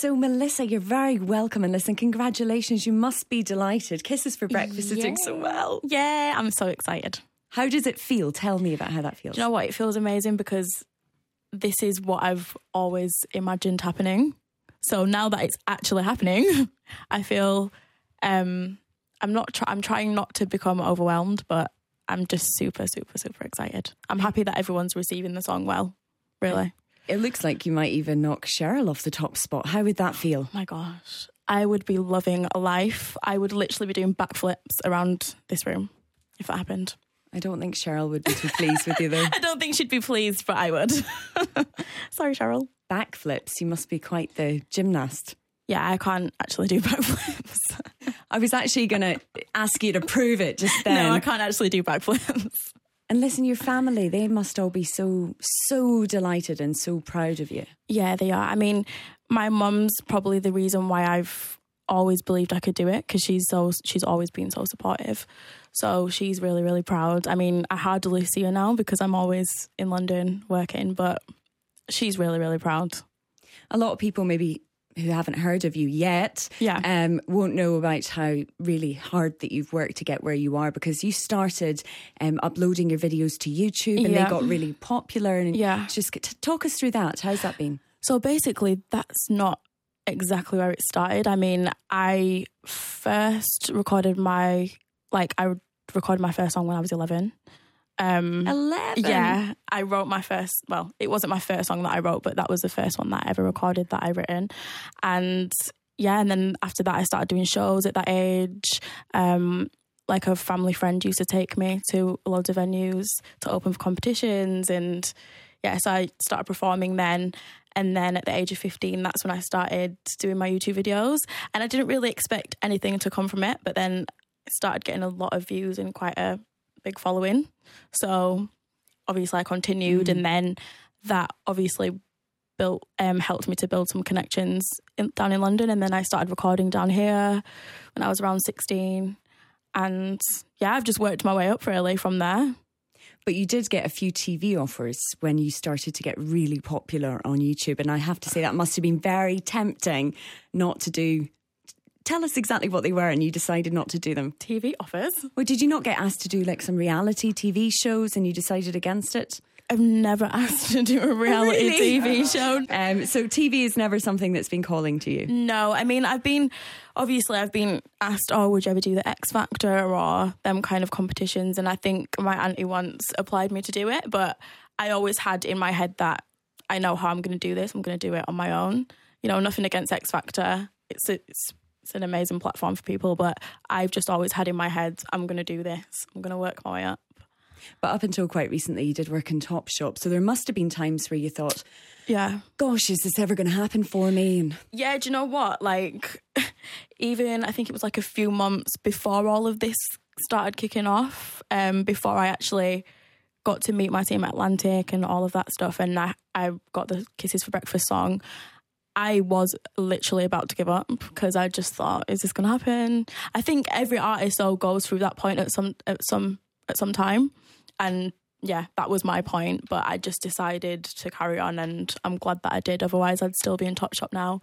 So, Melissa, you're very welcome. And listen, congratulations. You must be delighted. Kisses for Breakfast is doing so well. Yeah, I'm so excited. How does it feel? Tell me about how that feels. Do you know what? It feels amazing because this is what I've always imagined happening. So now that it's actually happening, I feel I'm trying not to become overwhelmed, but I'm just super, super, super excited. I'm happy that everyone's receiving the song well, really. It looks like you might even knock Cheryl off the top spot. How would that feel? Oh my gosh. I would be loving life. I would literally be doing backflips around this room if that happened. I don't think Cheryl would be too pleased with you though. I don't think she'd be pleased, but I would. Sorry, Cheryl. Backflips, you must be quite the gymnast. Yeah, I can't actually do backflips. I was actually going to ask you to prove it just then. No, I can't actually do backflips. And listen, your family, they must all be so delighted and so proud of you. Yeah, they are. I mean, my mum's probably the reason why I've always believed I could do it, because she's always been so supportive. So she's really, really proud. I mean, I hardly see her now because I'm always in London working, but she's really, really proud. A lot of people maybe who haven't heard of you yet won't know about how really hard that you've worked to get where you are, because you started uploading your videos to YouTube and they got really popular. And just talk us through that. How's that been? So basically, that's not exactly where it started. I mean, I first recorded my first song when I was 11. 11? Yeah, I wrote my first, well, it wasn't my first song that I wrote, but that was the first one that I ever recorded that I've written. And then after that I started doing shows at that age. Like a family friend used to take me to loads of venues to open for competitions, and so I started performing then. And then at the age of 15, that's when I started doing my YouTube videos. And I didn't really expect anything to come from it, but then I started getting a lot of views and quite a big following. So obviously I continued, and then that obviously helped me to build some connections down in London. And then I started recording down here when I was around 16. And I've just worked my way up really from there. But you did get a few TV offers when you started to get really popular on YouTube. And I have to say that must have been very tempting not to do. Tell us exactly what they were and you decided not to do them. TV offers? Well, did you not get asked to do like some reality TV shows and you decided against it? I've never asked to do a reality TV show. So TV is never something that's been calling to you? No, I mean, I've been asked, would you ever do the X Factor or them kind of competitions? And I think my auntie once applied me to do it, but I always had in my head that I know how I'm going to do this. I'm going to do it on my own. You know, nothing against X Factor. It's an amazing platform for people, but I've just always had in my head, I'm going to do this. I'm going to work my way up. But up until quite recently, you did work in Topshop. So there must have been times where you thought, gosh, is this ever going to happen for me? And yeah, do you know what? Like, even I think it was like a few months before all of this started kicking off, before I actually got to meet my team at Atlantic and all of that stuff, and I got the Kisses for Breakfast song, I was literally about to give up because I just thought, is this going to happen? I think every artist though goes through that point at some time. And that was my point, but I just decided to carry on, and I'm glad that I did. Otherwise, I'd still be in Topshop now.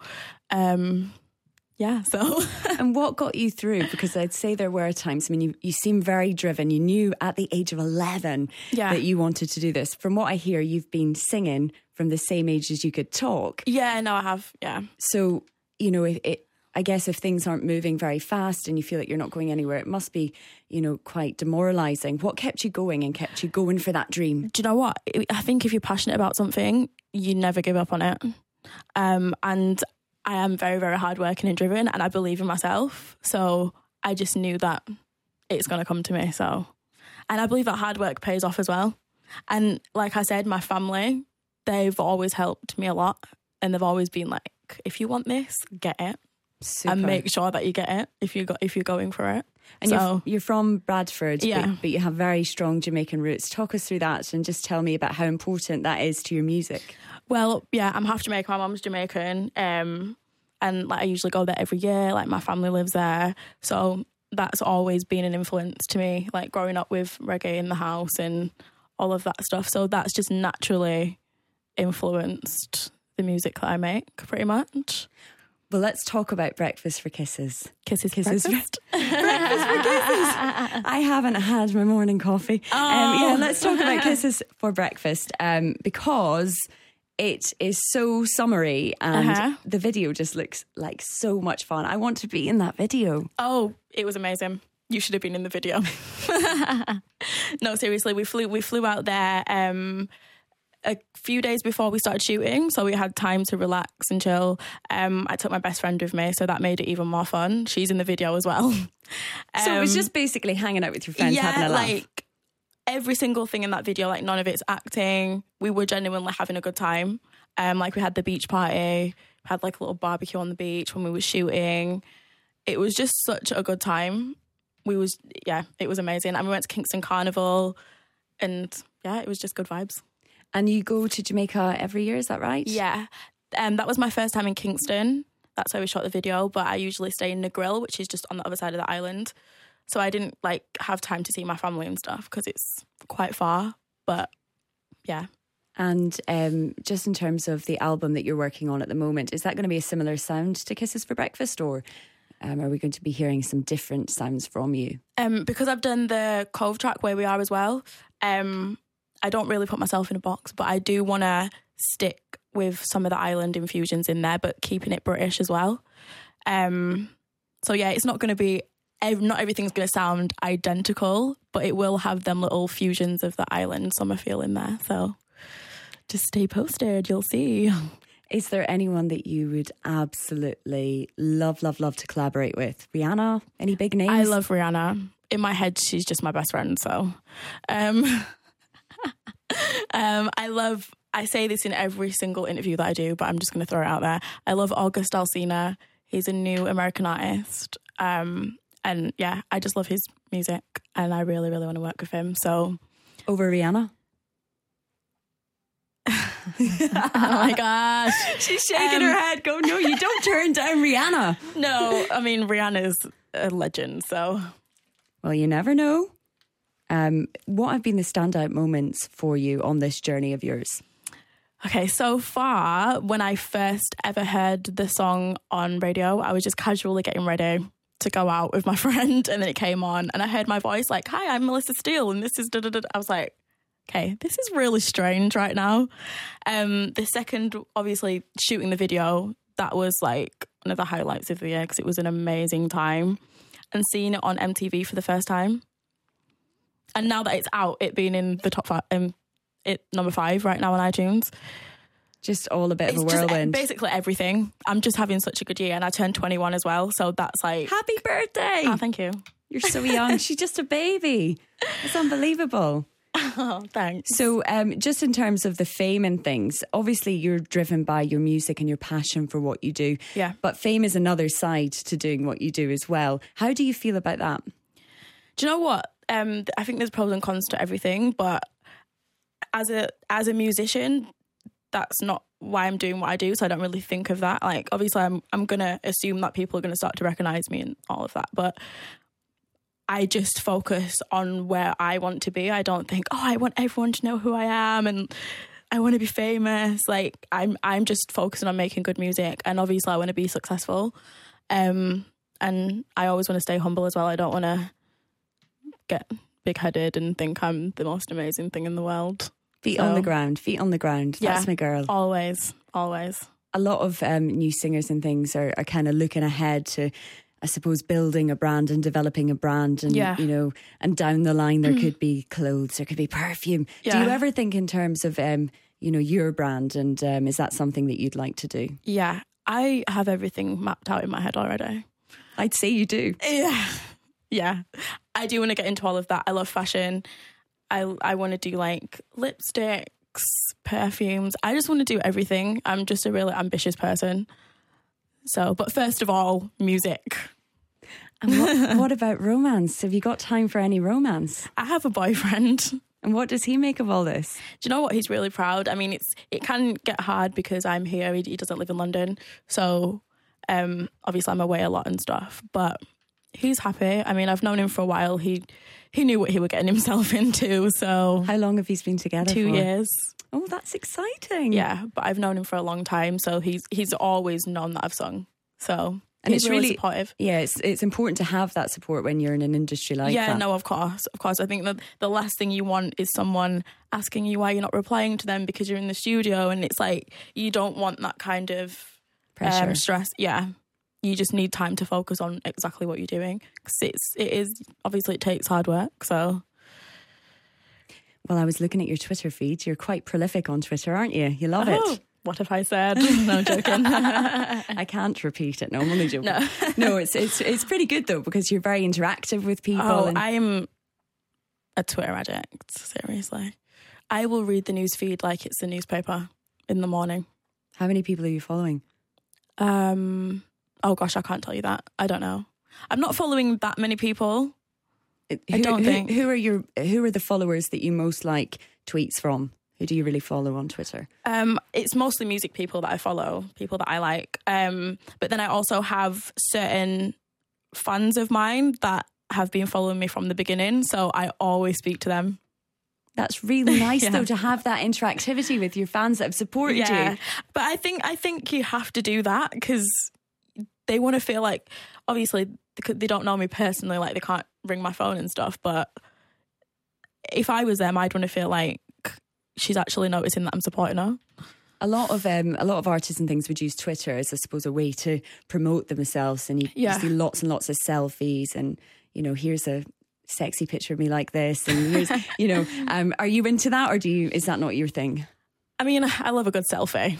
So. And what got you through? Because I'd say there were times, I mean, you seem very driven. You knew at the age of 11 that you wanted to do this. From what I hear, you've been singing from the same age as you could talk. Yeah, no, I have, yeah. So, you know, I guess if things aren't moving very fast and you feel like you're not going anywhere, it must be, you know, quite demoralising. What kept you going and kept you going for that dream? Do you know what? I think if you're passionate about something, you never give up on it. And I am very, very hardworking and driven, and I believe in myself. So I just knew that it's going to come to me. So, and I believe that hard work pays off as well. And like I said, my family, they've always helped me a lot, and they've always been like, if you want this, get it. Super. And make sure that you get it if you're going for it. And you're from Bradford, but you have very strong Jamaican roots. Talk us through that and just tell me about how important that is to your music. Well, I'm half Jamaican. My mum's Jamaican, and like I usually go there every year. Like my family lives there, so that's always been an influence to me. Like growing up with reggae in the house and all of that stuff. So that's just naturally influenced the music that I make, pretty much. Well, let's talk about breakfast for kisses. Kisses breakfast. Breakfast for kisses. I haven't had my morning coffee. Yeah, let's talk about kisses for breakfast because it is so summery and the video just looks like so much fun. I want to be in that video. Oh, it was amazing. You should have been in the video. No, seriously, we flew out there a few days before we started shooting, so we had time to relax and chill. I took my best friend with me, so that made it even more fun. She's in the video as well. So it was just basically hanging out with your friends, having a laugh. Like every single thing in that video, like none of it's acting. We were genuinely having a good time. Like we had the beach party, had like a little barbecue on the beach when we were shooting. It was just such a good time. It was amazing. And we went to Kingston Carnival and it was just good vibes. And you go to Jamaica every year, is that right? Yeah. That was my first time in Kingston. That's where we shot the video. But I usually stay in Negril, which is just on the other side of the island. So I didn't have time to see my family and stuff because it's quite far. But yeah. And just in terms of the album that you're working on at the moment, is that going to be a similar sound to Kisses for Breakfast, or are we going to be hearing some different sounds from you? Because I've done the Cove track Where We Are as well, I don't really put myself in a box, but I do want to stick with some of the island infusions in there, but keeping it British as well. So yeah, it's not going to be, not everything's going to sound identical, but it will have them little fusions of the island summer feel in there. So just stay posted, you'll see. Is there anyone that you would absolutely love to collaborate with? Rihanna? Any big names? I love Rihanna. In my head, she's just my best friend, so... I say this in every single interview that I do, but I'm just going to throw it out there. I love August Alsina. He's a new American artist. And yeah, I just love his music and I really, really want to work with him. So over Rihanna? Oh my gosh. She's shaking her head going, no, you don't turn down Rihanna. No, I mean, Rihanna's a legend, so. Well, you never know. What have been the standout moments for you on this journey of yours? Okay, so far, when I first ever heard the song on radio, I was just casually getting ready to go out with my friend, and then it came on, and I heard my voice like, "Hi, I'm Melissa Steele, and this is da-da-da." I was like, okay, this is really strange right now. The second, obviously, shooting the video, that was like one of the highlights of the year because it was an amazing time. And seeing it on MTV for the first time. And now that it's out, it being in the top 5, number 5 right now on iTunes. Just all a bit of a whirlwind. Basically everything. I'm just having such a good year, and I turned 21 as well, so that's like... Happy birthday! Oh, thank you. You're so young. She's just a baby. It's unbelievable. Oh, thanks. So just in terms of the fame and things, obviously you're driven by your music and your passion for what you do. Yeah. But fame is another side to doing what you do as well. How do you feel about that? Do you know what? I think there's pros and cons to everything, but as a musician, that's not why I'm doing what I do, so I don't really think of that. Like, obviously, I'm going to assume that people are going to start to recognise me and all of that, but I just focus on where I want to be. I don't think, I want everyone to know who I am and I want to be famous. Like, I'm just focusing on making good music, and obviously I want to be successful. And I always want to stay humble as well. I don't want to get big-headed and think I'm the most amazing thing in the world. Feet on the ground. That's my girl. Always. A lot of new singers and things are kind of looking ahead to, I suppose, building a brand and developing a brand, and you know, and down the line there could be clothes, there could be perfume. Yeah. Do you ever think in terms of you know, your brand, and is that something that you'd like to do? Yeah, I have everything mapped out in my head already. I'd say you do. Yeah, I do want to get into all of that. I love fashion. I want to do like lipsticks, perfumes. I just want to do everything. I'm just a really ambitious person. So, but first of all, music. And what about romance? Have you got time for any romance? I have a boyfriend. And what does he make of all this? Do you know what? He's really proud. I mean, it can get hard because I'm here. He doesn't live in London. So, obviously I'm away a lot and stuff. But he's happy. I mean, I've known him for a while. He knew what he was getting himself into. So, how long have you been together? 2 years. Oh, that's exciting. Yeah, but I've known him for a long time, so he's always known that I've sung. So and it's really supportive. Yeah, it's important to have that support when you're in an industry like that. Yeah, no, of course. I think that the last thing you want is someone asking you why you're not replying to them because you're in the studio, and it's like you don't want that kind of pressure, stress. Yeah, you just need time to focus on exactly what you're doing, because it is obviously it takes hard work. So. Well, I was looking at your Twitter feed. You're quite prolific on Twitter, aren't you? You love it. What have I said? No, I'm joking. I can't repeat it. No, I'm only joking. No, it's pretty good though, because you're very interactive with people. Oh, I'm a Twitter addict. Seriously, I will read the news feed like it's a newspaper in the morning. How many people are you following? Oh gosh, I can't tell you that. I don't know. I'm not following that many people. I don't think. Who are the followers that you most like tweets from? Who do you really follow on Twitter? It's mostly music people that I follow, people that I like. But then I also have certain fans of mine that have been following me from the beginning, so I always speak to them. That's really nice though, to have that interactivity with your fans that have supported you. But I think you have to do that because they want to feel like, obviously they don't know me personally, like they can't ring my phone and stuff, but if I was them, I'd want to feel like she's actually noticing that I'm supporting her. A lot of artists and things would use Twitter as, I suppose, a way to promote themselves, and you see lots and lots of selfies, and here's a sexy picture of me like this, and here's are you into that, or is that not your thing? I mean, I love a good selfie.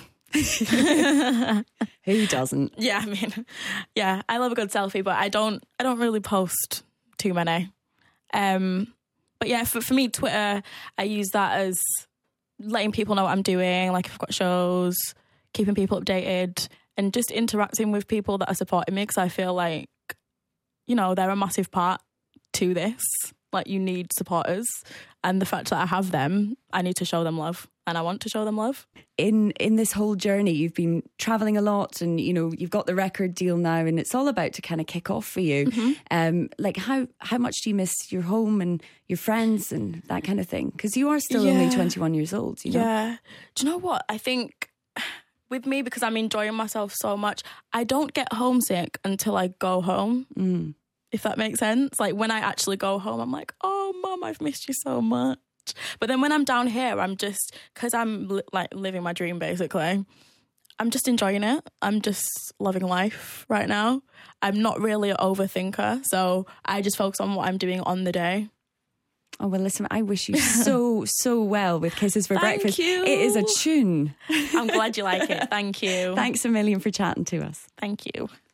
Who doesn't? Yeah, I love a good selfie, but I don't really post too many. But yeah, for me, Twitter, I use that as letting people know what I'm doing, like if I've got shows, keeping people updated, and just interacting with people that are supporting me, because I feel like, they're a massive part to this. Like, you need supporters, and the fact that I have them, I need to show them love, and I want to show them love. In this whole journey, you've been travelling a lot, and you've got the record deal now, and it's all about to kind of kick off for you. Mm-hmm. Like how much do you miss your home and your friends and that kind of thing? Because you are still only 21 years old. Yeah. Do you know what? I think with me, because I'm enjoying myself so much, I don't get homesick until I go home. Mm. If that makes sense. Like when I actually go home, I'm like, oh, Mum, I've missed you so much. But then when I'm down here, I'm just, because I'm living my dream basically, I'm just enjoying it. I'm just loving life right now. I'm not really an overthinker, so I just focus on what I'm doing on the day. Oh, well, listen, I wish you so well with Kisses for Breakfast. You. It is a tune. I'm glad you like it. Thank you. Thanks a million for chatting to us. Thank you.